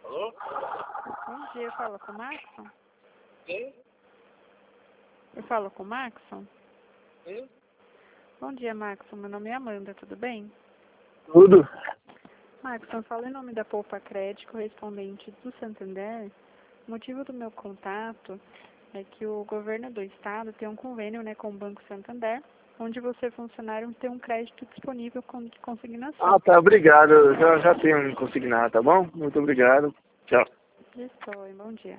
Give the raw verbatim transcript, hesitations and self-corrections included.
Alô? Bom dia, eu falo com o Maxon? Quem? Eu falo com o Maxon? Quem? Bom dia, Maxon. Meu nome é Amanda, tudo bem? Tudo. Maxon, falo em nome da Poupa Crédito, correspondente do Santander. O motivo do meu contato é que o governo do estado tem um convênio, né, com o Banco Santander, onde você, funcionário, tem um crédito disponível com de consignação. Ah, tá, obrigado. Eu já, já tenho um consignado, tá bom? Muito obrigado. Tchau. Isso, bom dia.